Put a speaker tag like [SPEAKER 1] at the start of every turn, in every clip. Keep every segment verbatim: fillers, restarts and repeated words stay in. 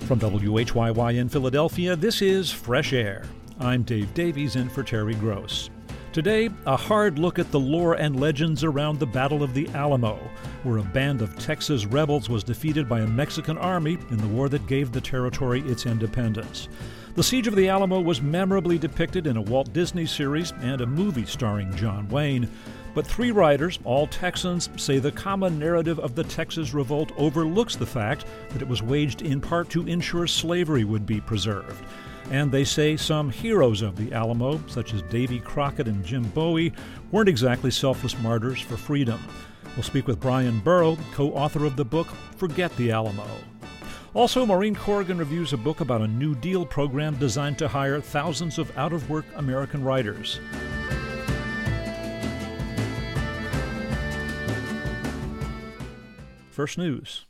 [SPEAKER 1] From W H Y Y in Philadelphia, this is Fresh Air. I'm Dave Davies in for Terry Gross. Today, a hard look at the lore and legends around the Battle of the Alamo, where a band of Texas rebels was defeated by a Mexican army in the war that gave the territory its independence. The Siege of the Alamo was memorably depicted in a Walt Disney series and a movie starring John Wayne. But three writers, all Texans, say the common narrative of the Texas Revolt overlooks the fact that it was waged in part to ensure slavery would be preserved. And they say some heroes of the Alamo, such as Davy Crockett and Jim Bowie, weren't exactly selfless martyrs for freedom. We'll speak with Brian Burrow, co-author of the book Forget the Alamo. Also, Maureen Corrigan reviews a book about a New Deal program designed to hire thousands of out-of-work American writers. First News.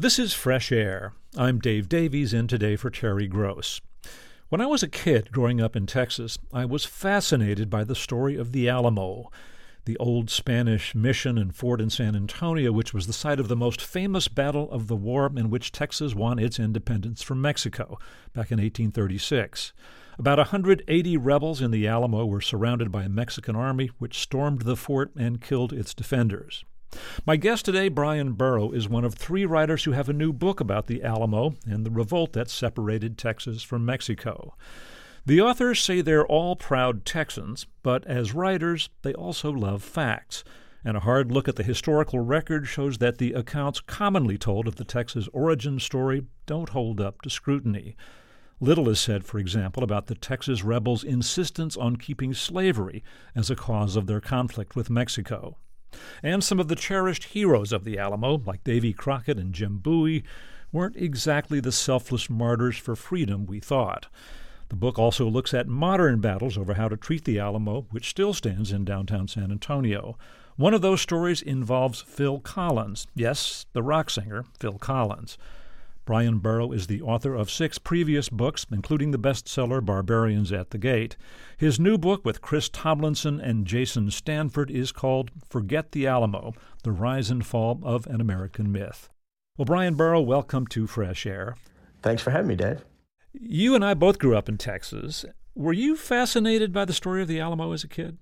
[SPEAKER 1] This is Fresh Air. I'm Dave Davies, in today for Terry Gross. When I was a kid growing up in Texas, I was fascinated by the story of the Alamo, the old Spanish mission and fort in San Antonio, which was the site of the most famous battle of the war in which Texas won its independence from Mexico back in eighteen thirty-six. About one hundred eighty rebels in the Alamo were surrounded by a Mexican army, which stormed the fort and killed its defenders. My guest today, Brian Burrow, is one of three writers who have a new book about the Alamo and the revolt that separated Texas from Mexico. The authors say they're all proud Texans, but as writers, they also love facts. And a hard look at the historical record shows that the accounts commonly told of the Texas origin story don't hold up to scrutiny. Little is said, for example, about the Texas rebels' insistence on keeping slavery as a cause of their conflict with Mexico. And some of the cherished heroes of the Alamo, like Davy Crockett and Jim Bowie, weren't exactly the selfless martyrs for freedom we thought. The book also looks at modern battles over how to treat the Alamo, which still stands in downtown San Antonio. One of those stories involves Phil Collins. Yes, the rock singer, Phil Collins. Brian Burrow is the author of six previous books, including the bestseller Barbarians at the Gate. His new book with Chris Tomlinson and Jason Stanford is called Forget the Alamo, The Rise and Fall of an American Myth. Well, Brian Burrow, welcome to Fresh Air.
[SPEAKER 2] Thanks for having me, Dave.
[SPEAKER 1] You and I both grew up in Texas. Were you fascinated by the story of the Alamo as a kid?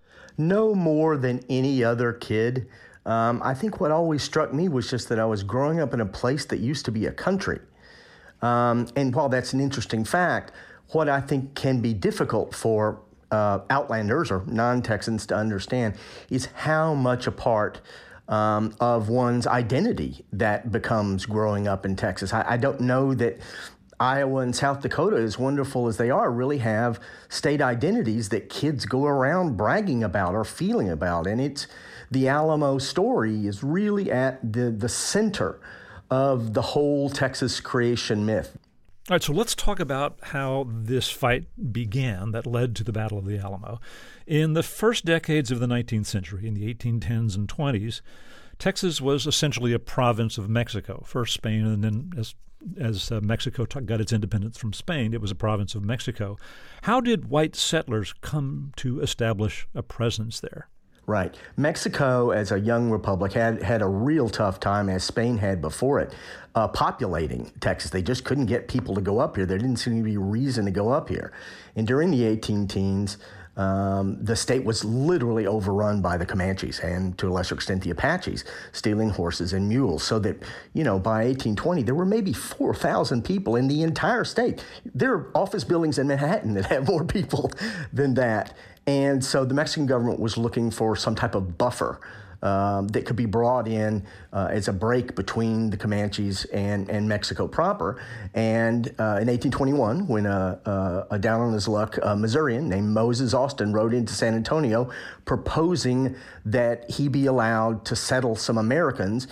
[SPEAKER 2] No more than any other kid. Um, I think what always struck me was just that I was growing up in a place that used to be a country. Um, and while that's an interesting fact, what I think can be difficult for uh, outlanders or non-Texans to understand is how much a part um, of one's identity that becomes growing up in Texas. I, I don't know that Iowa and South Dakota, as wonderful as they are, really have state identities that kids go around bragging about or feeling about. And it's the Alamo story is really at the, the center of the whole Texas creation myth.
[SPEAKER 1] All right, so let's talk about how this fight began that led to the Battle of the Alamo. In the first decades of the nineteenth century, in the eighteen tens and twenties, Texas was essentially a province of Mexico, first Spain, and then as as uh, Mexico t- got its independence from Spain, it was a province of Mexico. How did white settlers come to establish a presence there?
[SPEAKER 2] Right. Mexico, as a young republic, had, had a real tough time, as Spain had before it, uh, populating Texas. They just couldn't get people to go up here. There didn't seem to be a reason to go up here. And during the eighteen teens, um, the state was literally overrun by the Comanches and, to a lesser extent, the Apaches, stealing horses and mules. So that, you know, by eighteen twenty, there were maybe four thousand people in the entire state. There are office buildings in Manhattan that have more people than that. And so the Mexican government was looking for some type of buffer um, that could be brought in uh, as a break between the Comanches and, and Mexico proper. And uh, in eighteen twenty-one, when a, a, a down on his luck uh, Missourian named Moses Austin rode into San Antonio proposing that he be allowed to settle some Americans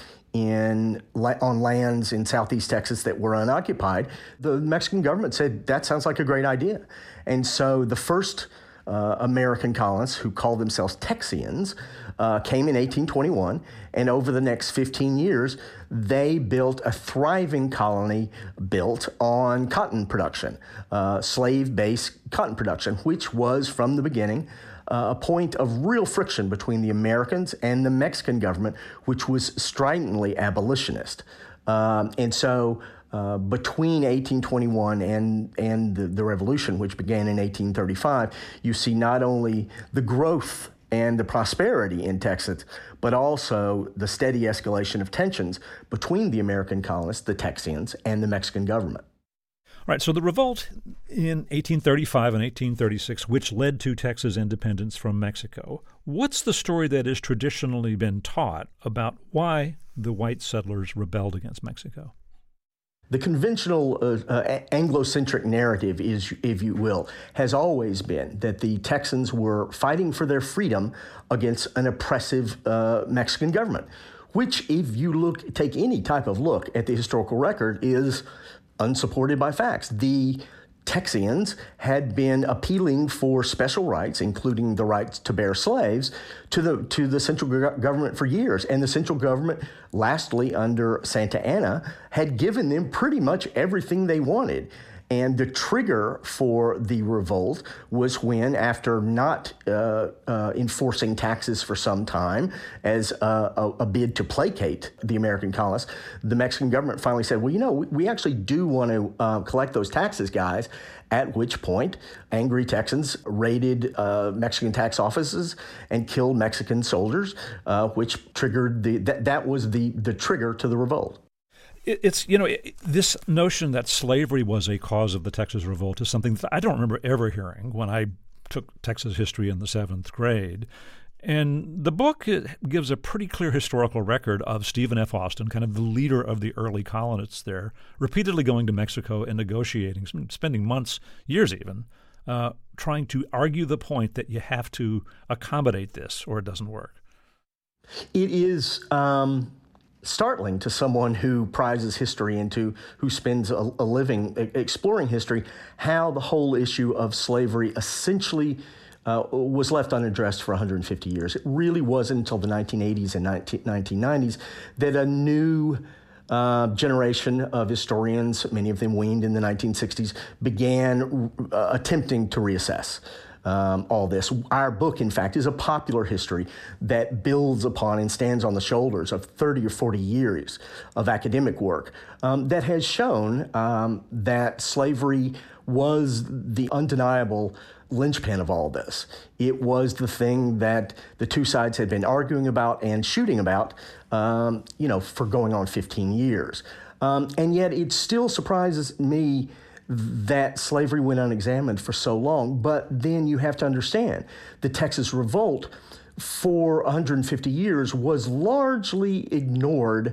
[SPEAKER 2] in on lands in southeast Texas that were unoccupied, the Mexican government said, that sounds like a great idea. And so the first Uh, American colonists, who called themselves Texians, uh, came in eighteen twenty-one, and over the next fifteen years, they built a thriving colony built on cotton production, uh, slave-based cotton production, which was, from the beginning, uh, a point of real friction between the Americans and the Mexican government, which was stridently abolitionist. Um, and so Uh, between eighteen twenty-one and and the, the revolution, which began in eighteen thirty-five, you see not only the growth and the prosperity in Texas, but also the steady escalation of tensions between the American colonists, the Texians, and the Mexican government.
[SPEAKER 1] All right, so the revolt in eighteen thirty-five and eighteen thirty-six, which led to Texas independence from Mexico, what's the story that has traditionally been taught about why the white settlers rebelled against Mexico?
[SPEAKER 2] The conventional uh, uh, Anglo-centric narrative is, if you will, has always been that the Texans were fighting for their freedom against an oppressive uh, Mexican government, which, if you look, take any type of look at the historical record, is unsupported by facts. The Texians had been appealing for special rights, including the right to bear slaves, to the to the central government for years. And the central government, lastly, under Santa Anna, had given them pretty much everything they wanted. And the trigger for the revolt was when, after not uh, uh, enforcing taxes for some time as a, a, a bid to placate the American colonists, the Mexican government finally said, well, you know, we, we actually do want to uh, collect those taxes, guys, at which point angry Texans raided uh, Mexican tax offices and killed Mexican soldiers, uh, which triggered the, that, that was the, the trigger to the revolt.
[SPEAKER 1] It's, you know, it, this notion that slavery was a cause of the Texas Revolt is something that I don't remember ever hearing when I took Texas history in the seventh grade. And the book gives a pretty clear historical record of Stephen F. Austin, kind of the leader of the early colonists there, repeatedly going to Mexico and negotiating, spending months, years even, uh, trying to argue the point that you have to accommodate this or it doesn't work.
[SPEAKER 2] It is... Um startling to someone who prizes history and to who spends a, a living exploring history, how the whole issue of slavery essentially uh, was left unaddressed for one hundred fifty years. It really wasn't until the nineteen eighties and nineteen nineties that a new uh, generation of historians, many of them weaned in the nineteen sixties, began uh, attempting to reassess Um, all this. Our book, in fact, is a popular history that builds upon and stands on the shoulders of thirty or forty years of academic work um, that has shown um, that slavery was the undeniable linchpin of all this. It was the thing that the two sides had been arguing about and shooting about, um, you know, for going on fifteen years. Um, and yet it still surprises me that slavery went unexamined for so long. But then you have to understand the Texas Revolt for one hundred fifty years was largely ignored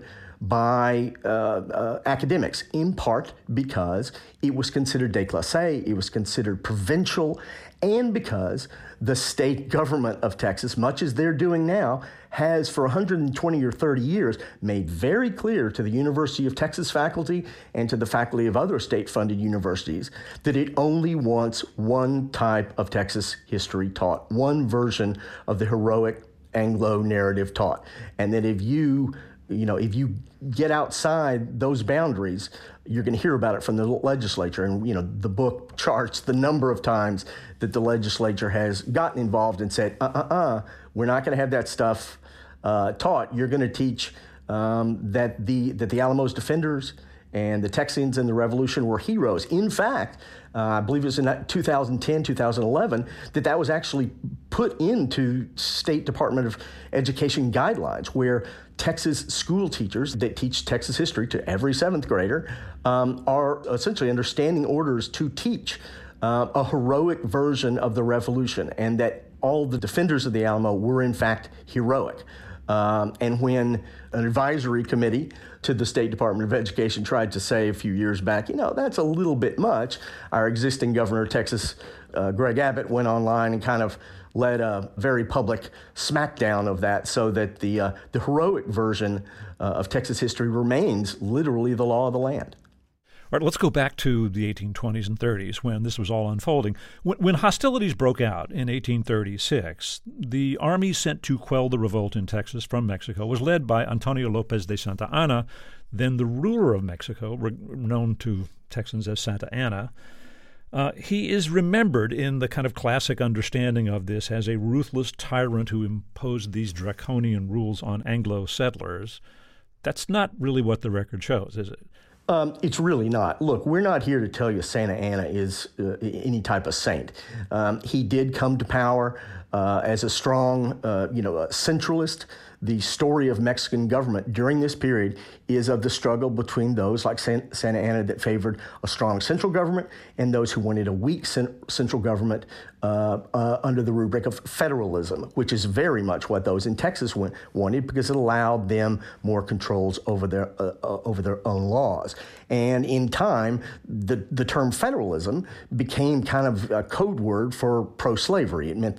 [SPEAKER 2] by uh, uh, academics, in part because it was considered déclassé, it was considered provincial, and because the state government of Texas, much as they're doing now, has for one hundred twenty or thirty years made very clear to the University of Texas faculty and to the faculty of other state-funded universities that it only wants one type of Texas history taught, one version of the heroic Anglo narrative taught, and that if you You know, if you get outside those boundaries, you're going to hear about it from the legislature. And, you know, the book charts the number of times that the legislature has gotten involved and said, uh-uh-uh, we're not going to have that stuff uh, taught. You're going to teach um, that the that the Alamo's defenders and the Texians in the Revolution were heroes. In fact, uh, I believe it was in two thousand ten, two thousand eleven, that that was actually put into State Department of Education guidelines, where Texas school teachers that teach Texas history to every seventh grader um, are essentially under standing orders to teach uh, a heroic version of the Revolution, and that all the defenders of the Alamo were in fact heroic. Um, and when an advisory committee to the State Department of Education tried to say a few years back, you know, that's a little bit much, our existing governor of Texas, uh, Greg Abbott, went online and kind of led a very public smackdown of that, so that the uh, the heroic version uh, of Texas history remains literally the law of the land.
[SPEAKER 1] All right, let's go back to the eighteen twenties and thirties when this was all unfolding. When, when hostilities broke out in eighteen thirty-six, the army sent to quell the revolt in Texas from Mexico was led by Antonio Lopez de Santa Anna, then the ruler of Mexico, re- known to Texans as Santa Anna. Uh, he is remembered in the kind of classic understanding of this as a ruthless tyrant who imposed these draconian rules on Anglo settlers. That's not really what the record shows, is it?
[SPEAKER 2] Um, it's really not. Look, we're not here to tell you Santa Anna is uh, any type of saint. Um, he did come to power uh, as a strong, uh, you know, a centralist. The story of Mexican government during this period is of the struggle between those like San- Santa Anna that favored a strong central government and those who wanted a weak cent- central government uh, uh, under the rubric of federalism, which is very much what those in Texas went, wanted, because it allowed them more controls over their uh, uh, over their own laws. And in time, the, the term federalism became kind of a code word for pro-slavery. It meant that they could keep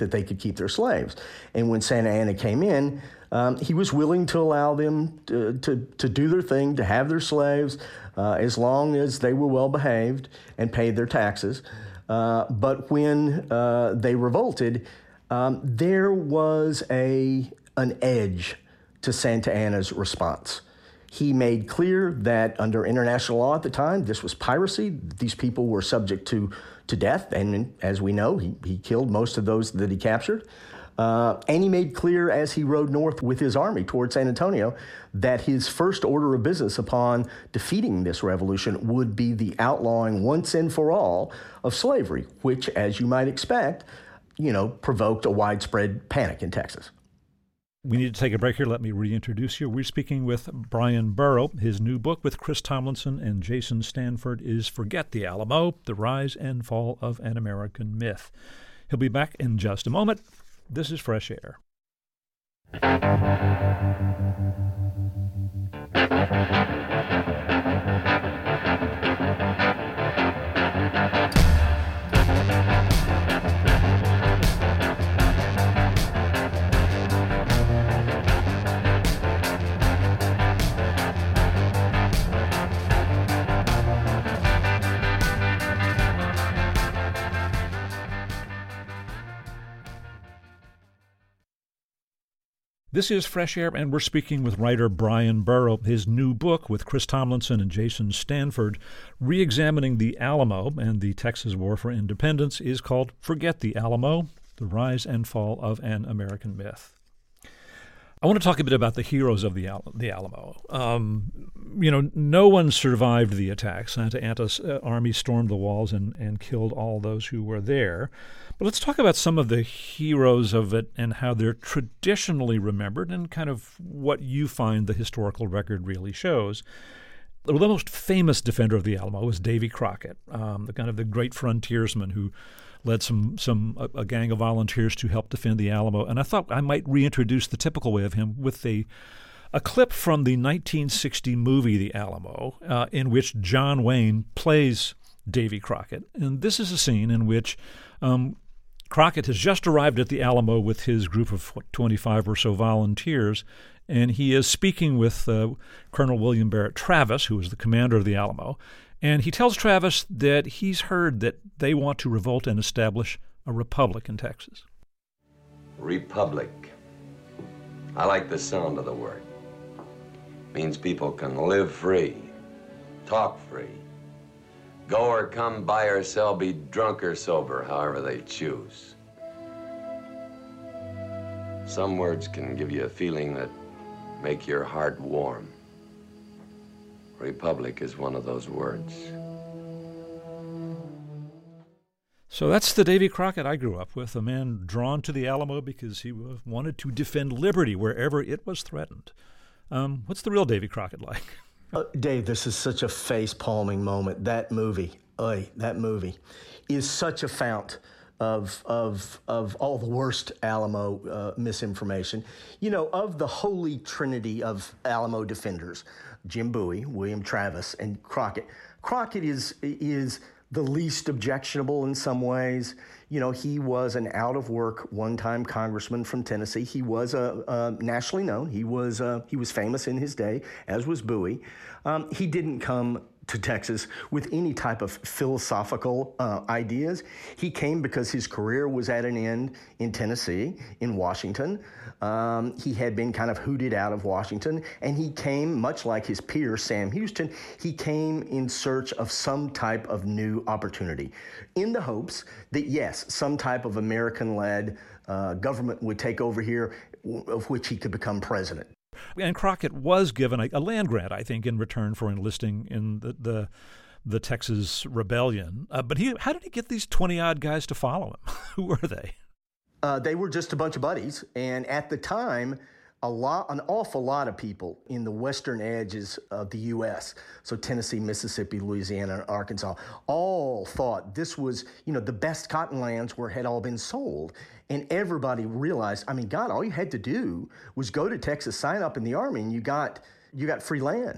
[SPEAKER 2] keep their slaves. And when Santa Anna came in, um, he was willing to allow them to, to, to do their thing, to have their slaves, uh, as long as they were well behaved and paid their taxes. Uh, but when uh, they revolted, um, there was a an edge to Santa Anna's response. He made clear that under international law at the time, this was piracy. These people were subject to, to death. And as we know, he, he killed most of those that he captured. Uh, and he made clear as he rode north with his army toward San Antonio that his first order of business upon defeating this revolution would be the outlawing once and for all of slavery, which, as you might expect, you know, provoked a widespread panic in Texas.
[SPEAKER 1] We need to take a break here. Let me reintroduce you. We're speaking with Brian Burrow. His new book with Chris Tomlinson and Jason Stanford is Forget the Alamo, The Rise and Fall of an American Myth. He'll be back in just a moment. This is Fresh Air. This is Fresh Air, and we're speaking with writer Brian Burrow. His new book with Chris Tomlinson and Jason Stanford, re-examining the Alamo and the Texas War for Independence, is called Forget the Alamo, The Rise and Fall of an American Myth. I want to talk a bit about the heroes of the, Al- the Alamo. Um, you know, no one survived the attack. Santa Anna's uh, army stormed the walls and, and killed all those who were there. But let's talk about some of the heroes of it and how they're traditionally remembered and kind of what you find the historical record really shows. The most famous defender of the Alamo was Davy Crockett, um, the kind of the great frontiersman who led some some a, a gang of volunteers to help defend the Alamo. And I thought I might reintroduce the typical way of him with a a clip from the nineteen sixty movie The Alamo, uh, in which John Wayne plays Davy Crockett. And this is a scene in which um, Crockett has just arrived at the Alamo with his group of what, twenty-five or so volunteers, and he is speaking with uh, Colonel William Barrett Travis, who is the commander of the Alamo, and he tells Travis that he's heard that they want to revolt and establish a republic in Texas.
[SPEAKER 3] Republic. I like the sound of the word. Means people can live free, talk free, go or come, buy or sell, be drunk or sober, however they choose. Some words can give you a feeling that make your heart warm. Republic is one of those words.
[SPEAKER 1] So that's the Davy Crockett I grew up with, a man drawn to the Alamo because he wanted to defend liberty wherever it was threatened. Um, what's the real Davy Crockett like?
[SPEAKER 2] Uh, Dave, this is such a face-palming moment. That movie, oy, that movie, is such a fount of of of all the worst Alamo uh, misinformation. You know, of the holy trinity of Alamo defenders, Jim Bowie, William Travis, and Crockett. Crockett is is the least objectionable in some ways. You know, he was an out-of-work, one-time congressman from Tennessee. He was uh, uh, nationally known. He was uh, he was famous in his day, as was Bowie. Um, he didn't come to Texas with any type of philosophical uh, ideas. He came because his career was at an end in Tennessee, in Washington. Um, he had been kind of hooted out of Washington, and he came, much like his peer, Sam Houston, he came in search of some type of new opportunity, in the hopes that, yes, some type of American-led uh, government would take over here, of which he could become president.
[SPEAKER 1] And Crockett was given a, a land grant, I think, in return for enlisting in the the, the Texas Rebellion. Uh, but he, how did he get these twenty-odd guys to follow him? Who were they?
[SPEAKER 2] Uh, they were just a bunch of buddies. And at the time, a lot, an awful lot of people in the western edges of the U S, so Tennessee, Mississippi, Louisiana, Arkansas, all thought this was, you know, the best cotton lands were had all been sold. And everybody realized, I mean, God, all you had to do was go to Texas, sign up in the Army, and you got you got free land.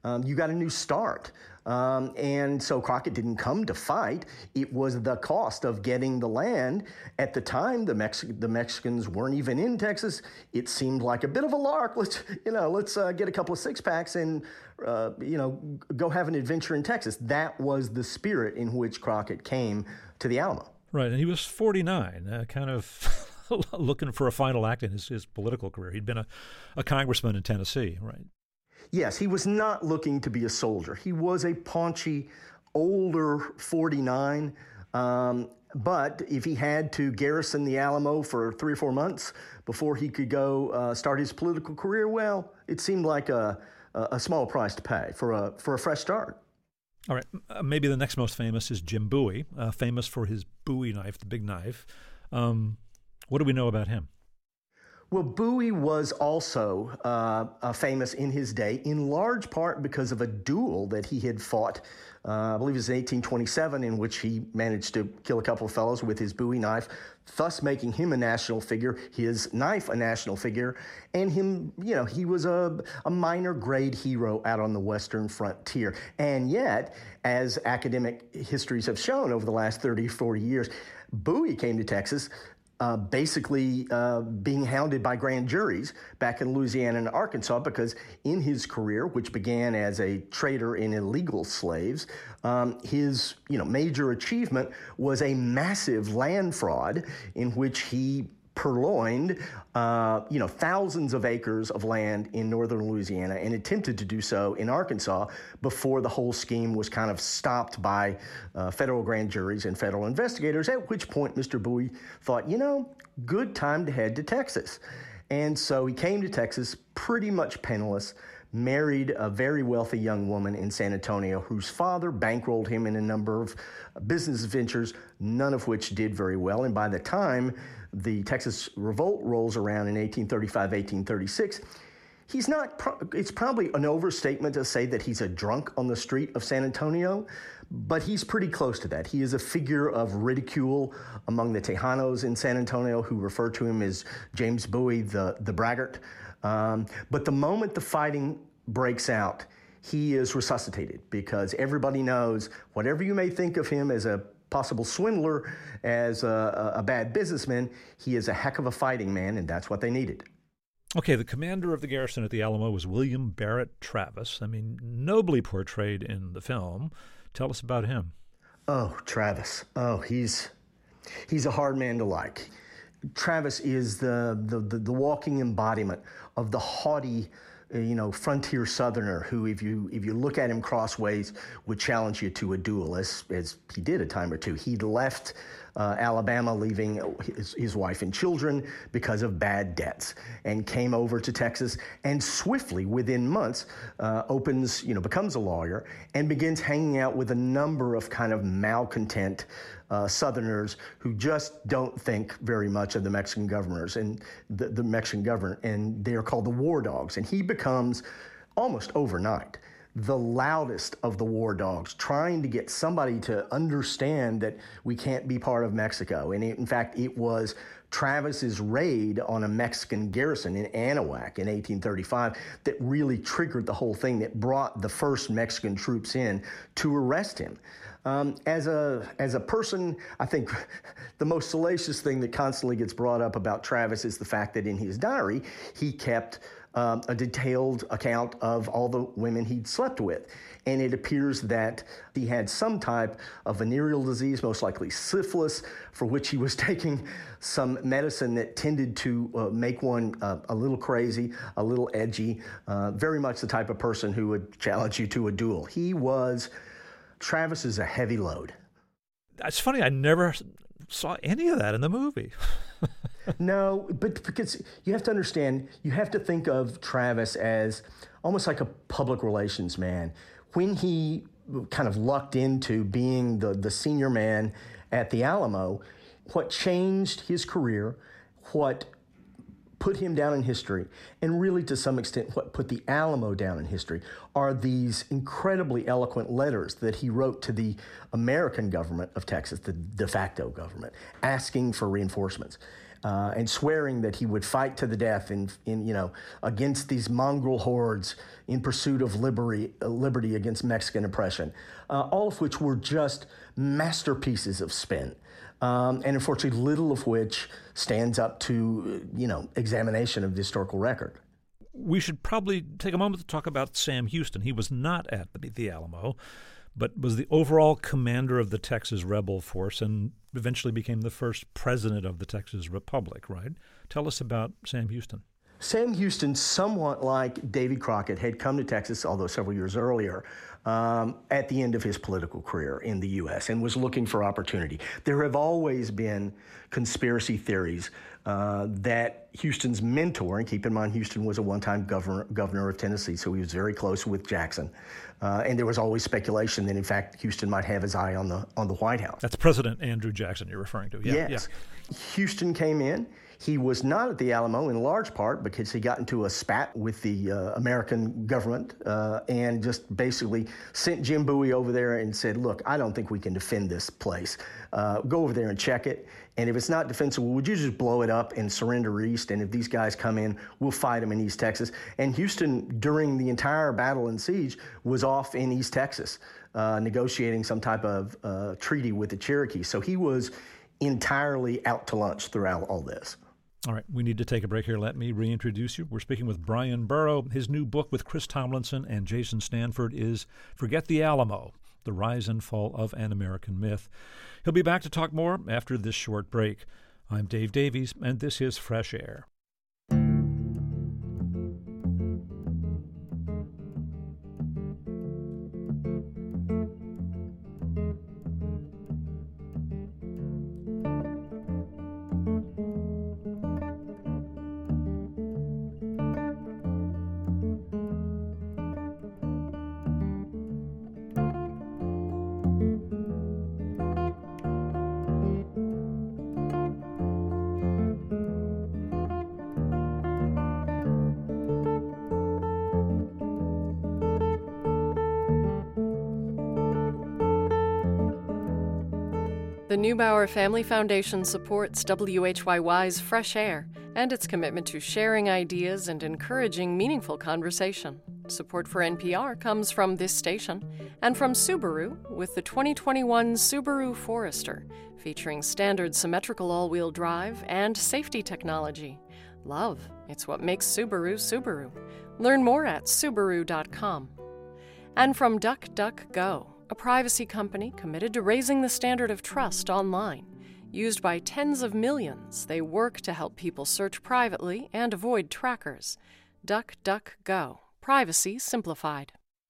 [SPEAKER 2] um, you got a new start. Um, and so Crockett didn't come to fight. It was the cost of getting the land. At the time, the, Mex- the Mexicans weren't even in Texas. It seemed like a bit of a lark. Let's, you know, let's uh, get a couple of six packs and, uh, you know, go have an adventure in Texas. That was the spirit in which Crockett came to the Alamo.
[SPEAKER 1] Right, and he was forty-nine, uh, kind of looking for a final act in his, his political career. He'd been a, a congressman in Tennessee, right?
[SPEAKER 2] Yes, he was not looking to be a soldier. He was a paunchy, older forty-nine. Um, but if he had to garrison the Alamo for three or four months before he could go uh, start his political career, well, it seemed like a, a small price to pay for a for a fresh start.
[SPEAKER 1] All right, uh, maybe the next most famous is Jim Bowie, uh, famous for his Bowie knife, the big knife. Um, what do we know about him?
[SPEAKER 2] Well, Bowie was also uh, uh, famous in his day, in large part because of a duel that he had fought, uh, I believe it was in eighteen twenty-seven, in which he managed to kill a couple of fellows with his Bowie knife, thus making him a national figure, his knife a national figure, and him, you know, he was a, a minor grade hero out on the Western frontier. And yet, as academic histories have shown over the last thirty, forty years, Bowie came to Texas Uh, basically uh, being hounded by grand juries back in Louisiana and Arkansas because in his career, which began as a trader in illegal slaves, um, his you know major achievement was a massive land fraud in which he purloined uh, you know thousands of acres of land in northern Louisiana and attempted to do so in Arkansas before the whole scheme was kind of stopped by uh, federal grand juries and federal investigators, at which point Mister Bowie thought, you know, good time to head to Texas. And so he came to Texas pretty much penniless, married a very wealthy young woman in San Antonio whose father bankrolled him in a number of business ventures, none of which did very well. And by the time the Texas Revolt rolls around in eighteen thirty-five, eighteen thirty-six, he's not, pro- it's probably an overstatement to say that he's a drunk on the street of San Antonio, but he's pretty close to that. He is a figure of ridicule among the Tejanos in San Antonio who refer to him as James Bowie, the, the braggart. Um, but the moment the fighting breaks out, he is resuscitated because everybody knows whatever you may think of him as a possible swindler, as a, a bad businessman, he is a heck of a fighting man, and that's what they needed.
[SPEAKER 1] Okay, the commander of the garrison at the Alamo was William Barrett Travis. I mean, nobly portrayed in the film. Tell us about him.
[SPEAKER 2] Oh, Travis. Oh, he's he's a hard man to like. Travis is the the, the, the walking embodiment of the haughty, uh, you know, frontier Southerner who, if you if you look at him crossways, would challenge you to a duel, as as he did a time or two. He left uh, Alabama, leaving his, his wife and children because of bad debts, and came over to Texas, and swiftly, within months, uh, opens, you know, becomes a lawyer and begins hanging out with a number of kind of malcontent Uh, Southerners who just don't think very much of the Mexican governors and the, the Mexican government, and they are called the war dogs. And he becomes, almost overnight, the loudest of the war dogs, trying to get somebody to understand that we can't be part of Mexico. And it, in fact, it was Travis's raid on a Mexican garrison in Anahuac in eighteen thirty-five that really triggered the whole thing, that brought the first Mexican troops in to arrest him. Um, as a as a person, I think the most salacious thing that constantly gets brought up about Travis is the fact that in his diary, he kept um, a detailed account of all the women he'd slept with. And it appears that he had some type of venereal disease, most likely syphilis, for which he was taking some medicine that tended to uh, make one uh, a little crazy, a little edgy, uh, very much the type of person who would challenge you to a duel. He was... Travis is a heavy load.
[SPEAKER 1] It's funny, I never saw any of that in the movie.
[SPEAKER 2] No, but because you have to understand, you have to think of Travis as almost like a public relations man. When he kind of lucked into being the, the senior man at the Alamo, what changed his career, what put him down in history, and really to some extent what put the Alamo down in history, are these incredibly eloquent letters that he wrote to the American government of Texas, the de facto government, asking for reinforcements. uh, and swearing that he would fight to the death in, in you know, against these mongrel hordes in pursuit of liberty, uh, liberty against Mexican oppression, uh, all of which were just masterpieces of spin. Um, and unfortunately, little of which stands up to, you know, examination of the historical record.
[SPEAKER 1] We should probably take a moment to talk about Sam Houston. He was not at the, the Alamo, but was the overall commander of the Texas Rebel Force and eventually became the first president of the Texas Republic, right? Tell us about Sam Houston.
[SPEAKER 2] Sam Houston, somewhat like Davy Crockett, had come to Texas, although several years earlier, um, at the end of his political career in the U S and was looking for opportunity. There have always been conspiracy theories uh, that Houston's mentor, and keep in mind Houston was a one-time governor, governor of Tennessee, so he was very close with Jackson. Uh, and there was always speculation that, in fact, Houston might have his eye on the on the White House.
[SPEAKER 1] That's President Andrew Jackson you're referring to. Yeah,
[SPEAKER 2] yes.
[SPEAKER 1] Yeah.
[SPEAKER 2] Houston came in. He was not at the Alamo in large part because he got into a spat with the uh, American government uh, and just basically sent Jim Bowie over there and said, look, I don't think we can defend this place. Uh, go over there and check it. And if it's not defensible, would you just blow it up and surrender east? And if these guys come in, we'll fight them in East Texas. And Houston, during the entire battle and siege, was off in East Texas uh, negotiating some type of uh, treaty with the Cherokee. So he was entirely out to lunch throughout all this.
[SPEAKER 1] All right, we need to take a break here. Let me reintroduce you. We're speaking with Brian Burrow. His new book with Chris Tomlinson and Jason Stanford is Forget the Alamo, The Rise and Fall of an American Myth. He'll be back to talk more after this short break. I'm Dave Davies, and this is Fresh Air.
[SPEAKER 4] The Neubauer Family Foundation supports W H Y Y's Fresh Air and its commitment to sharing ideas and encouraging meaningful conversation. Support for N P R comes from this station and from Subaru with the twenty twenty-one Subaru Forester, featuring standard symmetrical all-wheel drive and safety technology. Love, it's what makes Subaru Subaru. Learn more at Subaru dot com. And from DuckDuckGo, a privacy company committed to raising the standard of trust online. Used by tens of millions, they work to help people search privately and avoid trackers. DuckDuckGo. Privacy simplified.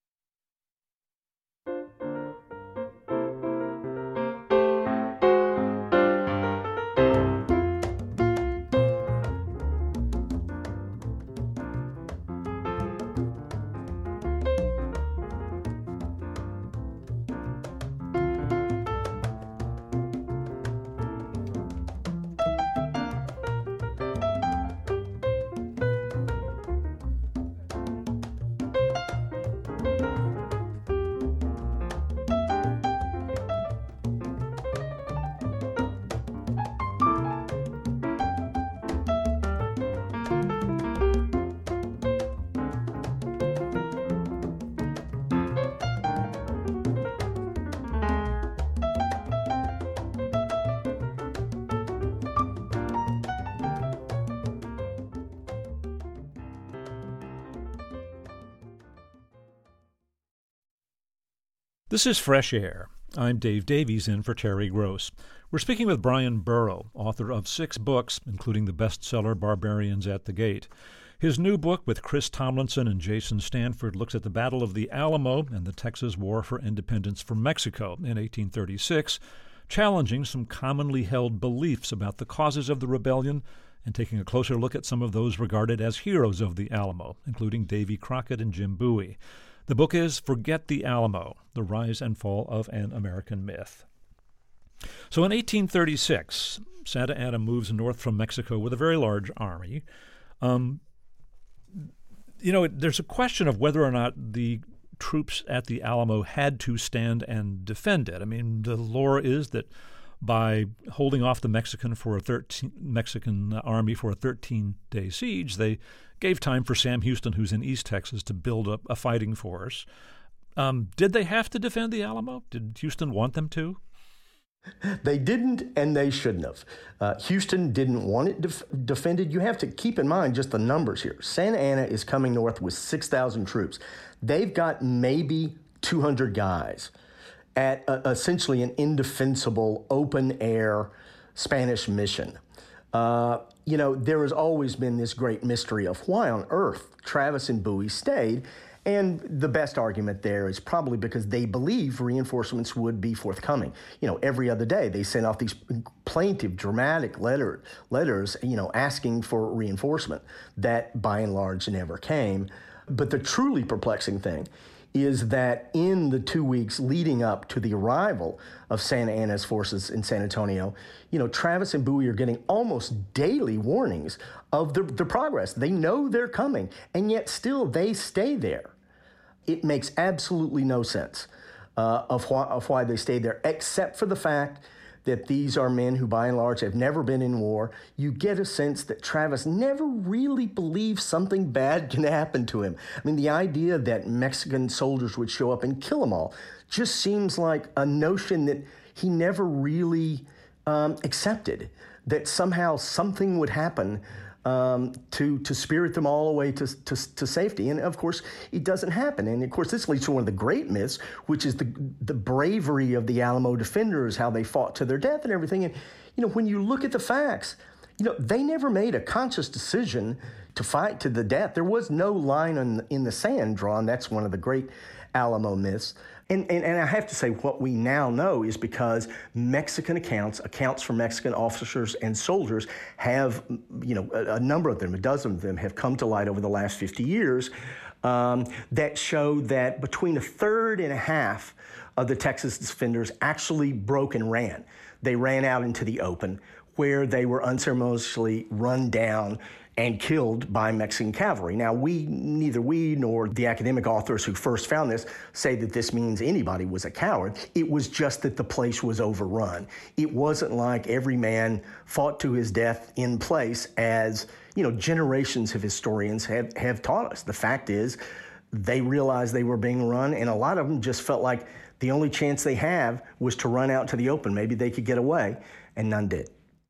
[SPEAKER 1] This is Fresh Air. I'm Dave Davies in for Terry Gross. We're speaking with Brian Burrow, author of six books, including the bestseller Barbarians at the Gate. His new book with Chris Tomlinson and Jason Stanford looks at the Battle of the Alamo and the Texas War for Independence from Mexico in eighteen thirty-six, challenging some commonly held beliefs about the causes of the rebellion and taking a closer look at some of those regarded as heroes of the Alamo, including Davy Crockett and Jim Bowie. The book is Forget the Alamo, The Rise and Fall of an American Myth. So in eighteen thirty-six, Santa Anna moves north from Mexico with a very large army. Um, you know, there's a question of whether or not the troops at the Alamo had to stand and defend it. I mean, the lore is that by holding off the Mexican for a thirteen Mexican army for a thirteen-day siege. They gave time for Sam Houston, who's in East Texas, to build up a fighting force. Um, did they have to defend the Alamo? Did Houston want them to?
[SPEAKER 2] They didn't, and they shouldn't have. Uh, Houston didn't want it def- defended. You have to keep in mind just the numbers here. Santa Anna is coming north with six thousand troops. They've got maybe two hundred guys at uh, essentially an indefensible open-air Spanish mission. Uh, you know, there has always been this great mystery of why on earth Travis and Bowie stayed. And the best argument there is probably because they believe reinforcements would be forthcoming. You know, every other day they sent off these plaintive, dramatic letter, letters, you know, asking for reinforcement that by and large never came. But the truly perplexing thing is that in the two weeks leading up to the arrival of Santa Anna's forces in San Antonio, you know, Travis and Bowie are getting almost daily warnings of the, the progress. They know they're coming, and yet still they stay there. It makes absolutely no sense uh, of, why, of why they stayed there, except for the fact that these are men who, by and large, have never been in war. You get a sense that Travis never really believed something bad can happen to him. I mean, the idea that Mexican soldiers would show up and kill them all just seems like a notion that he never really um, accepted, that somehow something would happen Um, to to spirit them all away to, to to safety. And of course, it doesn't happen. And of course, this leads to one of the great myths, which is the the bravery of the Alamo defenders, how they fought to their death and everything. And, you know, when you look at the facts, you know, they never made a conscious decision to fight to the death. There was no line in, in the sand drawn. That's one of the great Alamo myths. And, and and I have to say, what we now know is because Mexican accounts, accounts from Mexican officers and soldiers have, you know, a, a number of them, a dozen of them have come to light over the last fifty years um, that show that between a third and a half of the Texas defenders actually broke and ran. They ran out into the open where they were unceremoniously run down and killed by Mexican cavalry. Now, we, neither we nor the academic authors who first found this say that this means anybody was a coward. It was just that the place was overrun. It wasn't like every man fought to his death in place, as, you know, generations of historians have, have taught us. The fact is, they realized they were being run, and a lot of them just felt like the only chance they have was to run out to the open. Maybe they could get away, and none did.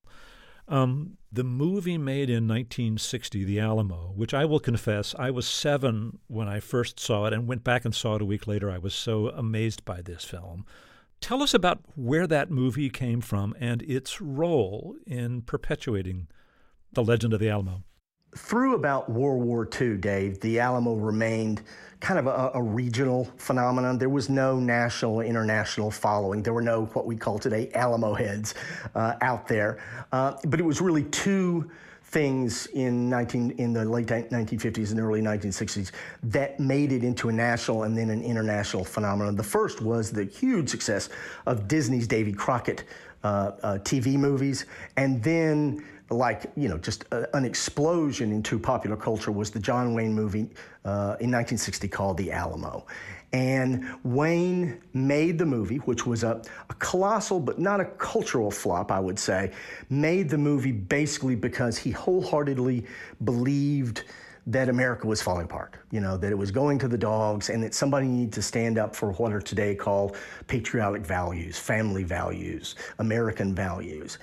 [SPEAKER 1] Um, the movie made in nineteen sixty, The Alamo, which I will confess, I was seven when I first saw it and went back and saw it a week later. I was so amazed by this film. Tell us about where that movie came from and its role in perpetuating the legend of the Alamo.
[SPEAKER 2] Through about World War Two, Dave, the Alamo remained kind of a, a regional phenomenon. There was no national or international following. There were no what we call today Alamo heads uh, out there. Uh, but it was really two things in nineteen in the late nineteen fifties and early nineteen sixties that made it into a national and then an international phenomenon. The first was the huge success of Disney's Davy Crockett uh, uh, T V movies, and then, like, you know, just a, an explosion into popular culture was the John Wayne movie uh, in nineteen sixty called The Alamo. And Wayne made the movie, which was a, a colossal but not a cultural flop, I would say, made the movie basically because he wholeheartedly believed that America was falling apart, you know, that it was going to the dogs, and that somebody needed to stand up for what are today called patriotic values, family values, American values.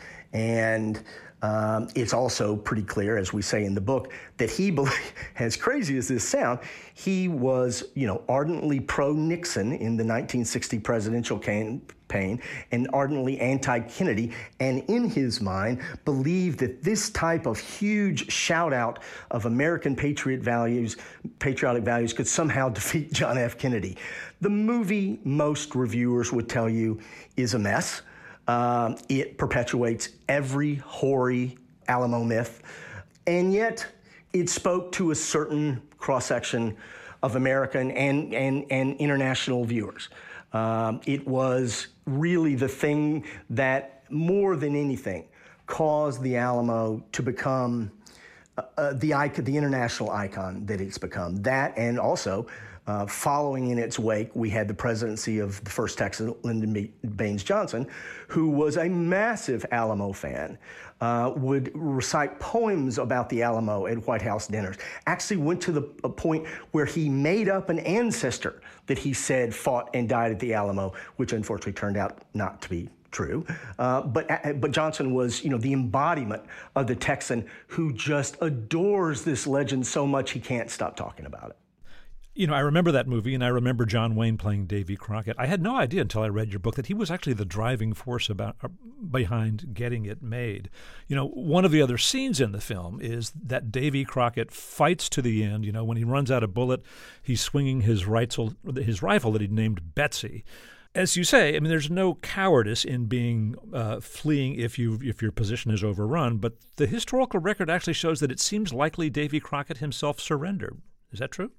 [SPEAKER 2] And Um, it's also pretty clear, as we say in the book, that he, as crazy as this sounds, he was, you know, ardently pro-Nixon in the nineteen sixty presidential campaign and ardently anti-Kennedy, and in his mind believed that this type of huge shout-out of American patriot values, patriotic values, could somehow defeat John F. Kennedy. The movie, most reviewers would tell you, is a mess. Um, it perpetuates every hoary Alamo myth, and yet it spoke to a certain cross-section of American and, and, and international viewers. Um, it was really the thing that, more than anything, caused the Alamo to become uh, the icon, the international icon that it's become. That, and also Uh, following in its wake, we had the presidency of the first Texan, Lyndon B. Baines Johnson, who was a massive Alamo fan, uh, would recite poems about the Alamo at White House dinners, actually went to the a point where he made up an ancestor that he said fought and died at the Alamo, which unfortunately turned out not to be true. Uh, but but Johnson was, you know, the embodiment of the Texan who just adores this legend so much he can't stop talking about it.
[SPEAKER 1] You know, I remember that movie, and I remember John Wayne playing Davy Crockett. I had no idea until I read your book that he was actually the driving force about uh, behind getting it made. You know, one of the other scenes in the film is that Davy Crockett fights to the end. You know, when he runs out of bullet, he's swinging his rifle, his rifle that he named Betsy. As you say, I mean, there's no cowardice in being uh, fleeing if you if your position is overrun, but the historical record actually shows that it seems likely Davy Crockett himself surrendered. Is that true?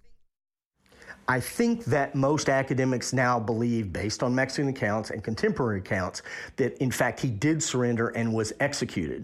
[SPEAKER 2] I think that most academics now believe, based on Mexican accounts and contemporary accounts, that in fact he did surrender and was executed.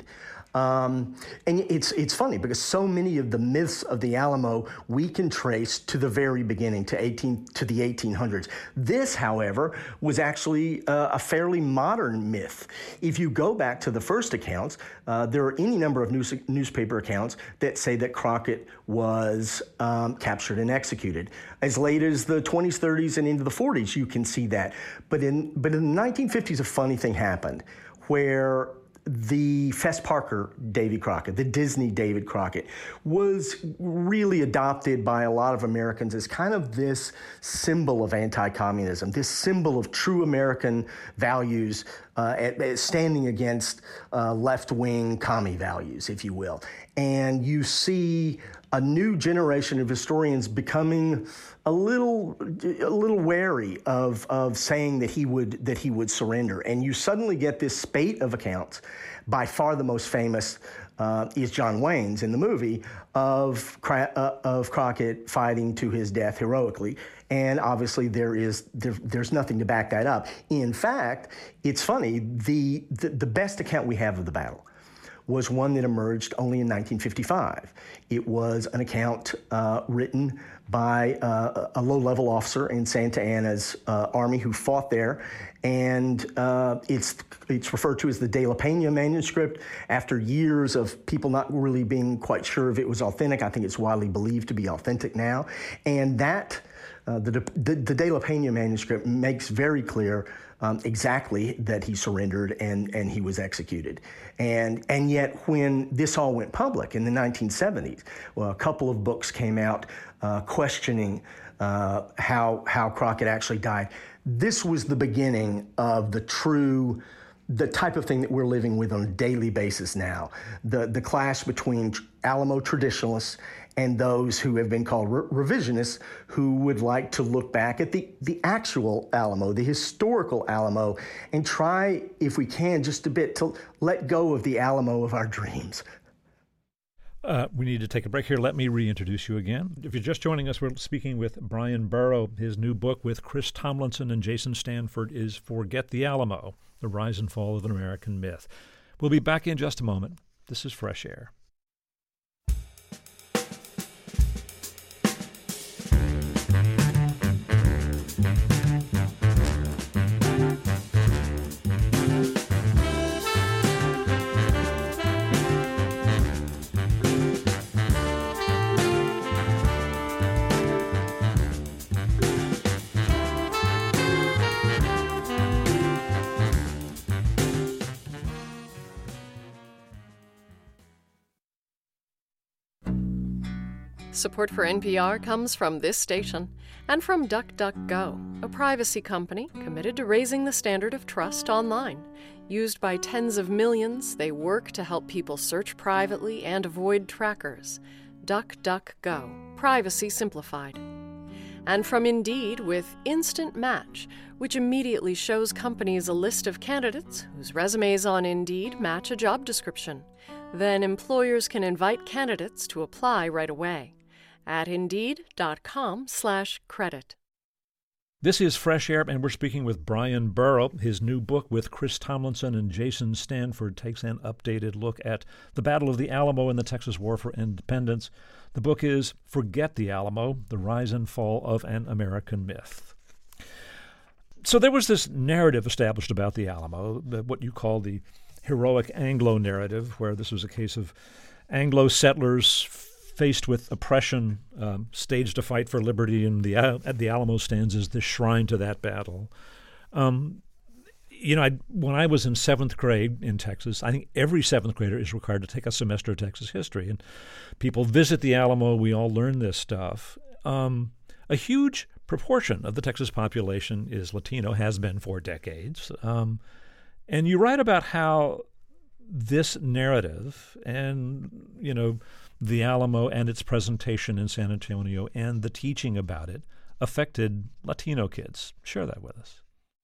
[SPEAKER 2] Um, and it's it's funny because so many of the myths of the Alamo we can trace to the very beginning, to eighteen to the eighteen hundreds. This, however, was actually uh, a fairly modern myth. If you go back to the first accounts, uh, there are any number of news, newspaper accounts that say that Crockett was um, captured and executed. As late as the twenties, thirties, and into the forties, you can see that. But in but in the nineteen fifties, a funny thing happened where the Fess Parker Davy Crockett, the Disney David Crockett, was really adopted by a lot of Americans as kind of this symbol of anti-communism, this symbol of true American values, uh, at, at standing against uh, left-wing commie values, if you will. And you see a new generation of historians becoming a little, a little wary of of saying that he would that he would surrender, and you suddenly get this spate of accounts. By far, the most famous uh, is John Wayne's in the movie of uh, of Crockett fighting to his death heroically, and obviously there is there, there's nothing to back that up. In fact, it's funny the, the the best account we have of the battle was one that emerged only in nineteen fifty-five. It was an account uh, written by uh, a low-level officer in Santa Anna's uh, army who fought there, and uh, it's it's referred to as the De La Peña manuscript. After years of people not really being quite sure if it was authentic, I think it's widely believed to be authentic now, and that uh, the, the the De La Peña manuscript makes very clear Um, exactly that he surrendered and, and he was executed. And and yet when this all went public in the nineteen seventies, well, a couple of books came out uh, questioning uh, how how Crockett actually died. This was the beginning of the true, the type of thing that we're living with on a daily basis now, the, the clash between Alamo traditionalists and those who have been called re- revisionists, who would like to look back at the, the actual Alamo, the historical Alamo, and try, if we can, just a bit to let go of the Alamo of our dreams.
[SPEAKER 1] Uh, we need to take a break here. Let me reintroduce you again. If you're just joining us, we're speaking with Brian Burrow. His new book with Chris Tomlinson and Jason Stanford is Forget the Alamo, The Rise and Fall of an American Myth. We'll be back in just a moment. This is Fresh Air.
[SPEAKER 4] Support for N P R comes from this station and from DuckDuckGo, a privacy company committed to raising the standard of trust online. Used by tens of millions, they work to help people search privately and avoid trackers. DuckDuckGo, privacy simplified. And from Indeed with Instant Match, which immediately shows companies a list of candidates whose resumes on Indeed match a job description. Then employers can invite candidates to apply right away at Indeed.com slash credit.
[SPEAKER 1] This is Fresh Air, and we're speaking with Brian Burrow. His new book with Chris Tomlinson and Jason Stanford takes an updated look at the Battle of the Alamo and the Texas War for Independence. The book is Forget the Alamo, The Rise and Fall of an American Myth. So there was this narrative established about the Alamo, what you call the heroic Anglo narrative, where this was a case of Anglo settlers faced with oppression, um, staged a fight for liberty, and the uh, the Alamo stands as the shrine to that battle. Um, you know, I, when I was in seventh grade in Texas, I think every seventh grader is required to take a semester of Texas history, and people visit the Alamo. We all learn this stuff. Um, a huge proportion of the Texas population is Latino, has been for decades, um, and you write about how this narrative and, you know, the Alamo and its presentation in San Antonio and the teaching about it affected Latino kids. Share that with us.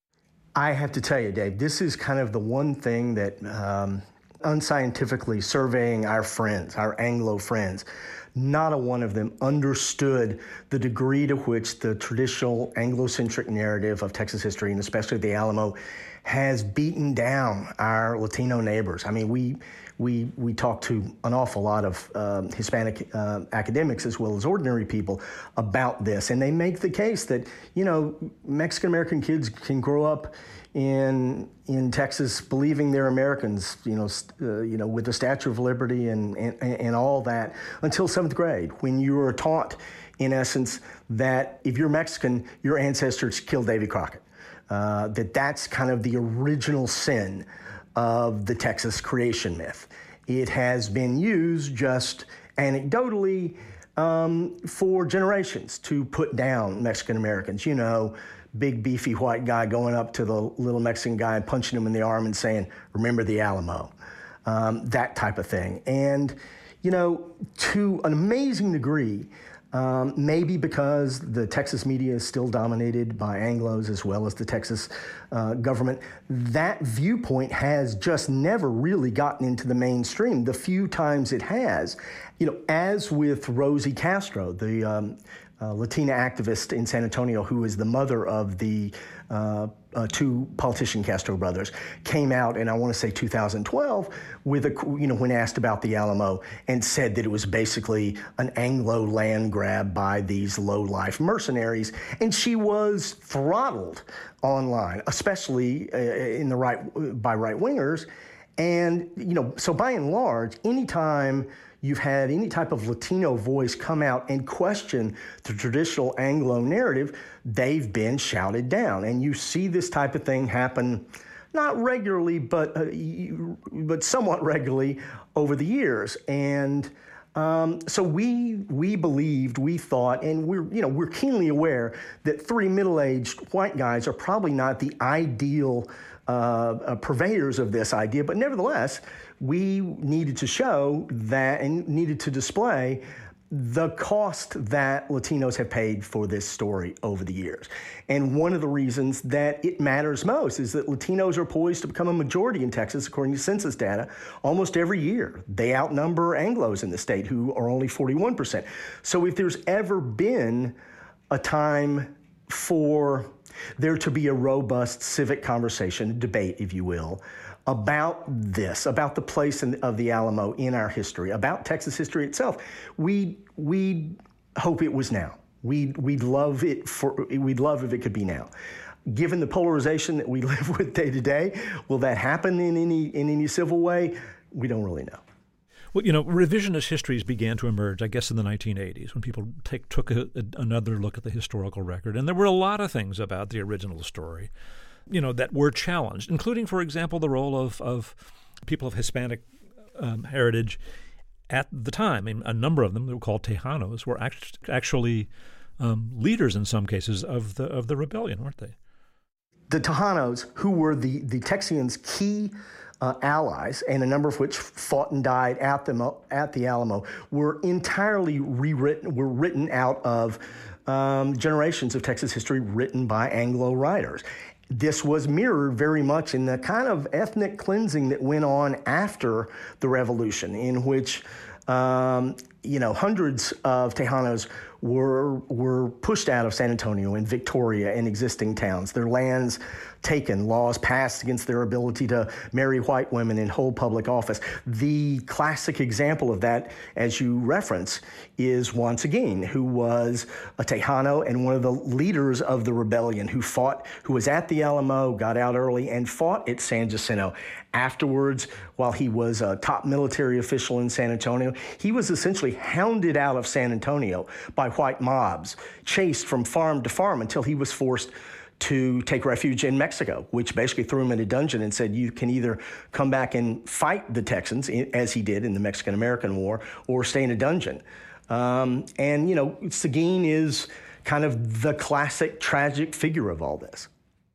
[SPEAKER 2] I have to tell you, Dave, this is kind of the one thing that um, unscientifically surveying our friends, our Anglo friends, not a one of them understood the degree to which the traditional Anglo-centric narrative of Texas history, and especially the Alamo, has beaten down our Latino neighbors. I mean, we we we talk to an awful lot of um, Hispanic uh, academics as well as ordinary people about this, and they make the case that, you know, Mexican-American kids can grow up in in Texas believing they're Americans, you know, uh, you know, with the Statue of Liberty and, and and all that until seventh grade, when you are taught, in essence, that if you're Mexican, your ancestors killed Davy Crockett. Uh, that that's kind of the original sin of the Texas creation myth. It has been used just anecdotally um, for generations to put down Mexican Americans. You know, big beefy white guy going up to the little Mexican guy and punching him in the arm and saying, "Remember the Alamo," um, that type of thing. And, you know, to an amazing degree, Um, maybe because the Texas media is still dominated by Anglos as well as the Texas uh, government, that viewpoint has just never really gotten into the mainstream. The few times it has, you know, as with Rosie Castro, the um, uh, Latina activist in San Antonio, who is the mother of the uh, uh, two politician Castro brothers, came out in, I want to say, two thousand twelve, with a, you know, when asked about the Alamo, and said that it was basically an Anglo land grab by these low-life mercenaries, and she was throttled online, especially uh, in the right by right-wingers. And, you know, so by and large, anytime you've had any type of Latino voice come out and question the traditional Anglo narrative, they've been shouted down. And you see this type of thing happen, not regularly, but uh, but somewhat regularly over the years. And um, so we we believed, we thought, and we're you know we're keenly aware that three middle-aged white guys are probably not the ideal uh, uh, purveyors of this idea, but nevertheless, we needed to show that and needed to display the cost that Latinos have paid for this story over the years. And one of the reasons that it matters most is that Latinos are poised to become a majority in Texas, according to census data, almost every year. They outnumber Anglos in the state, who are only forty-one percent. So if there's ever been a time for there to be a robust civic conversation, debate, if you will, about this, about the place in, of the Alamo in our history, about Texas history itself, we we hope it was now. We we'd love it for we'd love if it could be now. Given the polarization that we live with day to day, will that happen in any in any civil way? We don't really know.
[SPEAKER 1] Well, you know, revisionist histories began to emerge, I guess, in the nineteen eighties, when people take, took a, a, another look at the historical record. And there were a lot of things about the original story, you know, that were challenged, including, for example, the role of, of people of Hispanic um, heritage at the time. I mean, a number of them, they were called Tejanos, were act- actually um, leaders in some cases of the of the rebellion, weren't they?
[SPEAKER 2] The Tejanos, who were the, the Texians' key uh, allies, and a number of which fought and died at the, at the Alamo, were entirely rewritten, were written out of um, generations of Texas history written by Anglo writers. This was mirrored very much in the kind of ethnic cleansing that went on after the revolution, in which um, you know, hundreds of Tejanos were were pushed out of San Antonio and Victoria and existing towns. Their lands taken, laws passed against their ability to marry white women and hold public office. The classic example of that, as you reference, is Juan Seguin, who was a Tejano and one of the leaders of the rebellion, who fought, who was at the Alamo, got out early, and fought at San Jacinto. Afterwards, while he was a top military official in San Antonio, he was essentially hounded out of San Antonio by white mobs, chased from farm to farm until he was forced to take refuge in Mexico, which basically threw him in a dungeon and said, you can either come back and fight the Texans, as he did in the Mexican-American War, or stay in a dungeon. Um, and, you know, Seguin is kind of the classic tragic figure of all this.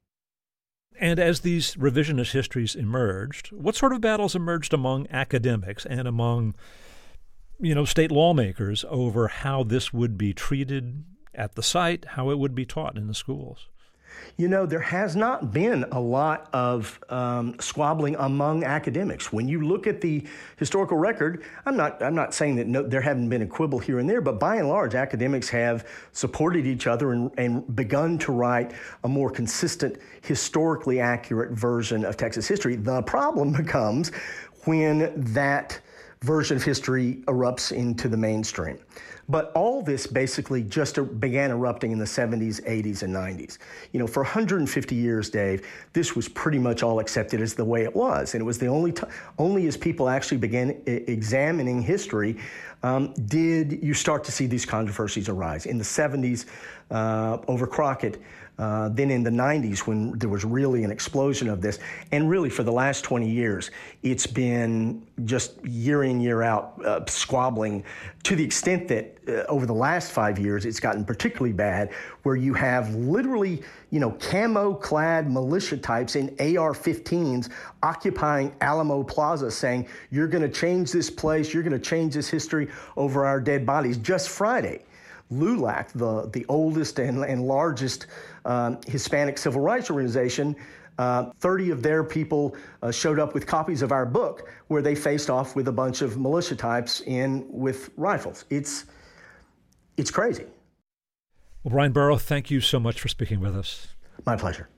[SPEAKER 1] And as these revisionist histories emerged, what sort of battles emerged among academics and among, you know, state lawmakers over how this would be treated at the site, how it would be taught in the schools?
[SPEAKER 2] You know, there has not been a lot of um, squabbling among academics. When you look at the historical record, I'm not I'm not saying that no, there haven't been a quibble here and there, but by and large, academics have supported each other and, and begun to write a more consistent, historically accurate version of Texas history. The problem becomes when that version of history erupts into the mainstream. But all this basically just began erupting in the seventies, eighties, and nineties. You know, for one hundred fifty years, Dave, this was pretty much all accepted as the way it was. And it was the only t- only as people actually began I- examining history um, did you start to see these controversies arise. In the seventies, uh, over Crockett, Uh, then in the nineties, when there was really an explosion of this, and really for the last twenty years, it's been just year in, year out uh, squabbling to the extent that uh, over the last five years, it's gotten particularly bad, where you have literally, you know, camo-clad militia types in A R fifteens occupying Alamo Plaza saying, you're going to change this place, you're going to change this history over our dead bodies. Just Friday, LULAC, the, the oldest and, and largest um, Hispanic civil rights organization, uh, thirty of their people uh, showed up with copies of our book where they faced off with a bunch of militia types in with rifles. It's, it's crazy.
[SPEAKER 1] Well, Brian Burrow, thank you so much for speaking with us.
[SPEAKER 2] My pleasure.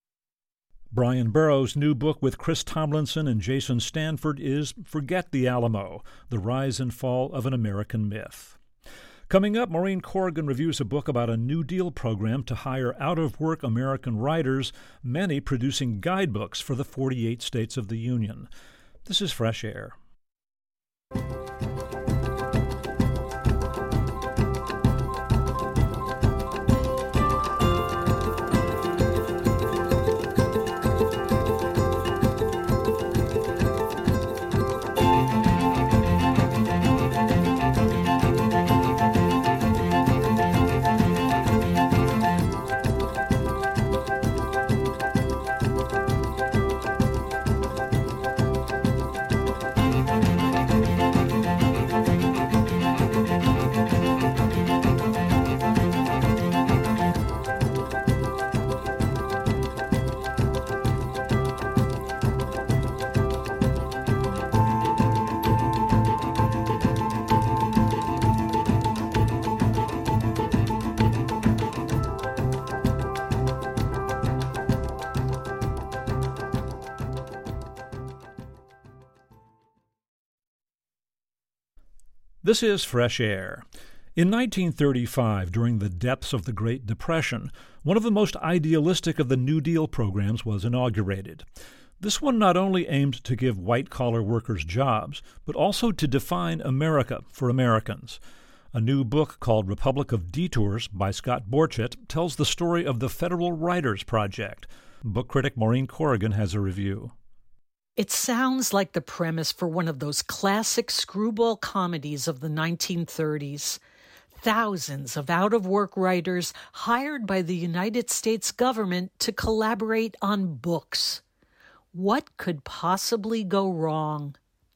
[SPEAKER 1] Brian Burrow's new book with Chris Tomlinson and Jason Stanford is Forget the Alamo, The Rise and Fall of an American Myth. Coming up, Maureen Corrigan reviews a book about a New Deal program to hire out-of-work American writers, many producing guidebooks for the forty-eight states of the Union. This is Fresh Air. This is Fresh Air. In nineteen thirty-five, during the depths of the Great Depression, one of the most idealistic of the New Deal programs was inaugurated. This one not only aimed to give white-collar workers jobs, but also to define America for Americans. A new book called Republic of Detours by Scott Borchett tells the story of the Federal Writers Project. Book critic Maureen Corrigan has a review.
[SPEAKER 5] It sounds like the premise for one of those classic screwball comedies of the nineteen thirties. Thousands of out-of-work writers hired by the United States government to collaborate on books. What could possibly go wrong?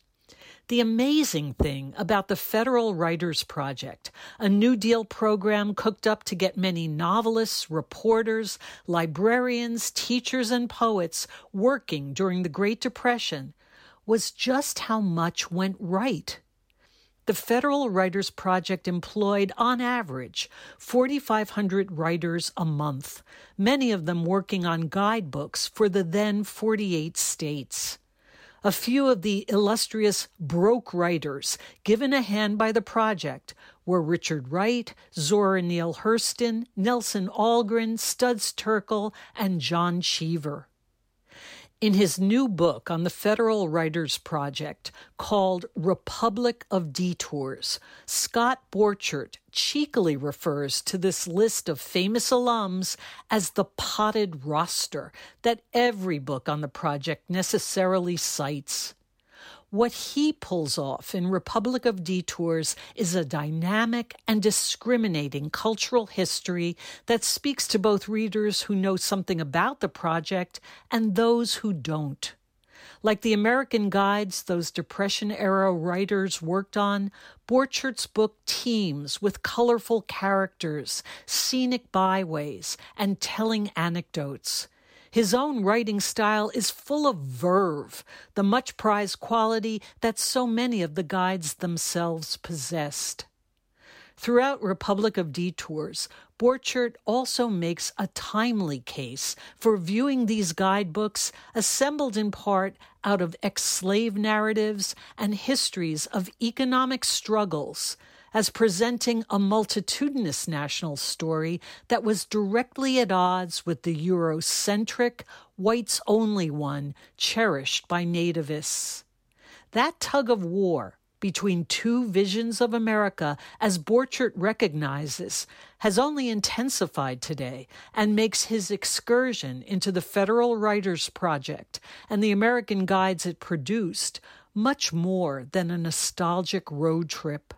[SPEAKER 5] The amazing thing about the Federal Writers Project, a New Deal program cooked up to get many novelists, reporters, librarians, teachers, and poets working during the Great Depression, was just how much went right. The Federal Writers Project employed, on average, forty-five hundred writers a month, many of them working on guidebooks for the then forty-eight states. A few of the illustrious broke writers given a hand by the project were Richard Wright, Zora Neale Hurston, Nelson Algren, Studs Terkel, and John Cheever. In his new book on the Federal Writers Project, called Republic of Detours, Scott Borchert cheekily refers to this list of famous alums as the potted roster that every book on the project necessarily cites. What he pulls off in Republic of Detours is a dynamic and discriminating cultural history that speaks to both readers who know something about the project and those who don't. Like the American guides those Depression-era writers worked on, Borchert's book teems with colorful characters, scenic byways, and telling anecdotes. His own writing style is full of verve, the much-prized quality that so many of the guides themselves possessed. Throughout Republic of Detours, Borchert also makes a timely case for viewing these guidebooks, assembled in part out of ex-slave narratives and histories of economic struggles, as presenting a multitudinous national story that was directly at odds with the Eurocentric, whites-only one cherished by nativists. That tug of war between two visions of America, as Borchert recognizes, has only intensified today and makes his excursion into the Federal Writers Project and the American guides it produced much more than a nostalgic road trip.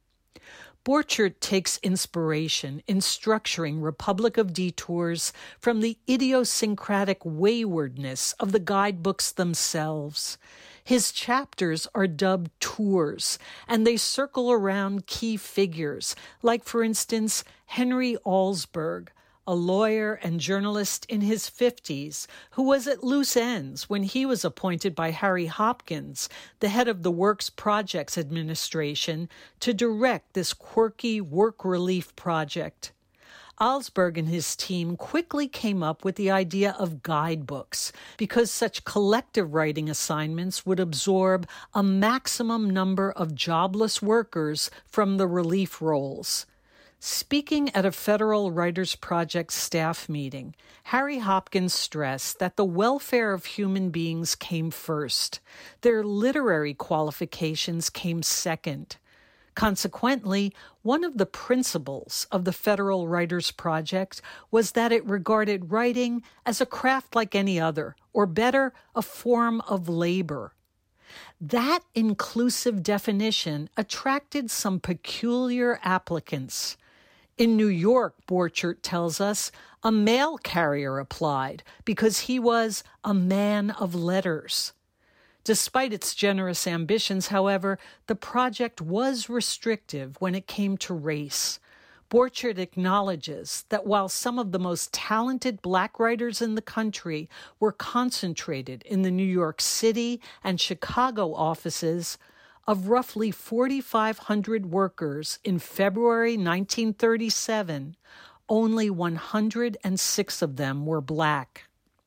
[SPEAKER 5] Borchert takes inspiration in structuring Republic of Detours from the idiosyncratic waywardness of the guidebooks themselves. His chapters are dubbed tours, and they circle around key figures, like, for instance, Henry Alsberg, a lawyer and journalist in his fifties who was at loose ends when he was appointed by Harry Hopkins, the head of the Works Projects Administration, to direct this quirky work relief project. Alsberg and his team quickly came up with the idea of guidebooks because such collective writing assignments would absorb a maximum number of jobless workers from the relief roles. Speaking at a Federal Writers Project staff meeting, Harry Hopkins stressed that the welfare of human beings came first. Their literary qualifications came second. Consequently, one of the principles of the Federal Writers Project was that it regarded writing as a craft like any other, or better, a form of labor. That inclusive definition attracted some peculiar applicants. In New York, Borchert tells us, a mail carrier applied because he was a man of letters. Despite its generous ambitions, however, the project was restrictive when it came to race. Borchert acknowledges that while some of the most talented black writers in the country were concentrated in the New York City and Chicago offices, of roughly forty-five hundred workers in February nineteen thirty-seven, only one hundred six of them were black.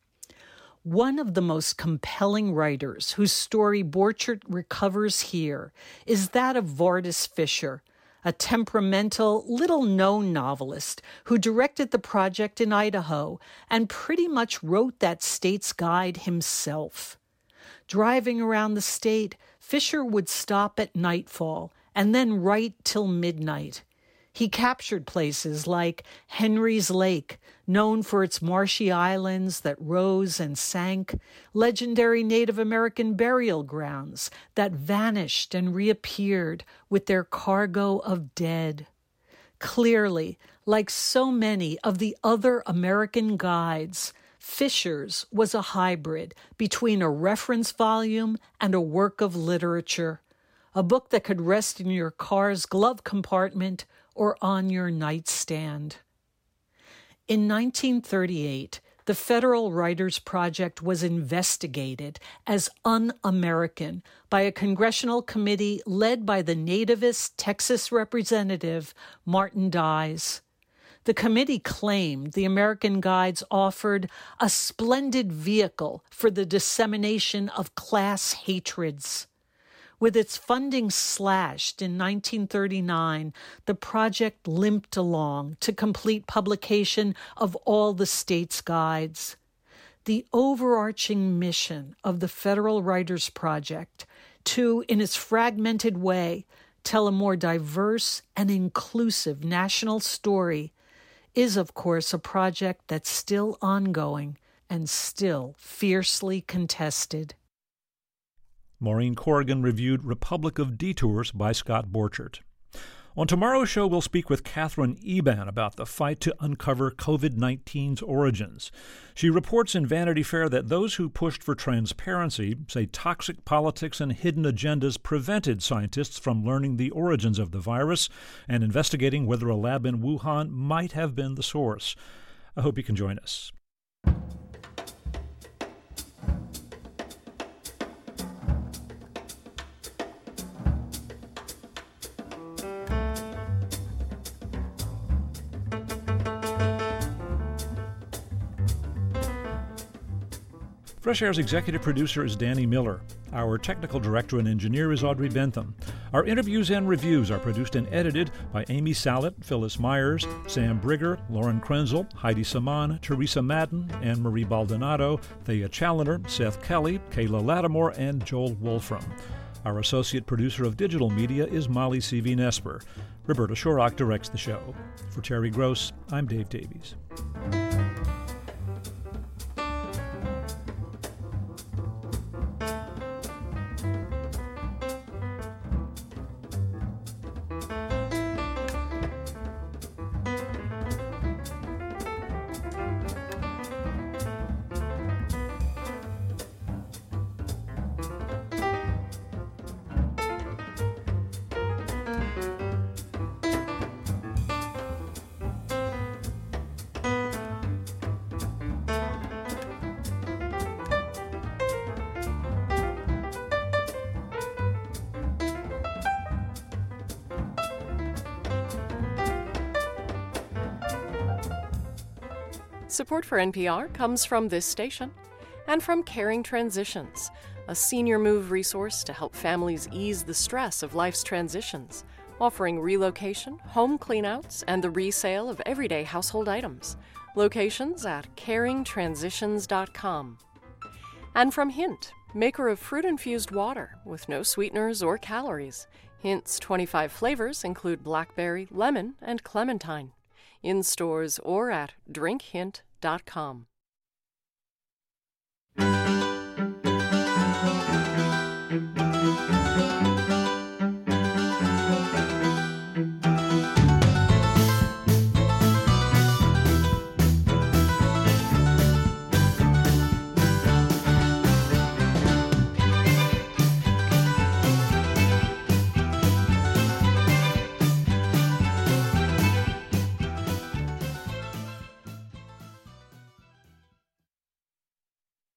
[SPEAKER 5] One of the most compelling writers whose story Borchert recovers here is that of Vardis Fisher, a temperamental, little-known novelist who directed the project in Idaho and pretty much wrote that state's guide himself. Driving around the state, Fisher would stop at nightfall and then write till midnight. He captured places like Henry's Lake, known for its marshy islands that rose and sank, legendary Native American burial grounds that vanished and reappeared with their cargo of dead. Clearly, like so many of the other American guides, Fisher's was a hybrid between a reference volume and a work of literature, a book that could rest in your car's glove compartment or on your nightstand. In nineteen thirty-eight, the Federal Writers Project was investigated as un-American by a congressional committee led by the nativist Texas representative Martin Dies. The committee claimed the American Guides offered a splendid vehicle for the dissemination of class hatreds. With its funding slashed in nineteen thirty-nine, the project limped along to complete publication of all the state's guides. The overarching mission of the Federal Writers Project to, in its fragmented way, tell a more diverse and inclusive national story is, of course, a project that's still ongoing and still fiercely contested.
[SPEAKER 1] Maureen Corrigan reviewed Republic of Detours by Scott Borchert. On tomorrow's show, we'll speak with Catherine Eban about the fight to uncover covid nineteen's origins. She reports in Vanity Fair that those who pushed for transparency say toxic politics and hidden agendas prevented scientists from learning the origins of the virus and investigating whether a lab in Wuhan might have been the source. I hope you can join us. Fresh Air's executive producer is Danny Miller. Our technical director and engineer is Audrey Bentham. Our interviews and reviews are produced and edited by Amy Sallet, Phyllis Myers, Sam Brigger, Lauren Krenzel, Heidi Saman, Teresa Madden, Anne-Marie Baldonado, Thea Challoner, Seth Kelly, Kayla Lattimore, and Joel Wolfram. Our associate producer of digital media is Molly C V. Nesper. Roberta Shorrock directs the show. For Terry Gross, I'm Dave Davies.
[SPEAKER 4] Support for N P R comes from this station and from Caring Transitions, a senior move resource to help families ease the stress of life's transitions, offering relocation, home cleanouts, and the resale of everyday household items. Locations at caring transitions dot com. And from Hint, maker of fruit-infused water with no sweeteners or calories. Hint's twenty-five flavors include blackberry, lemon, and clementine. In stores or at drink hint dot com.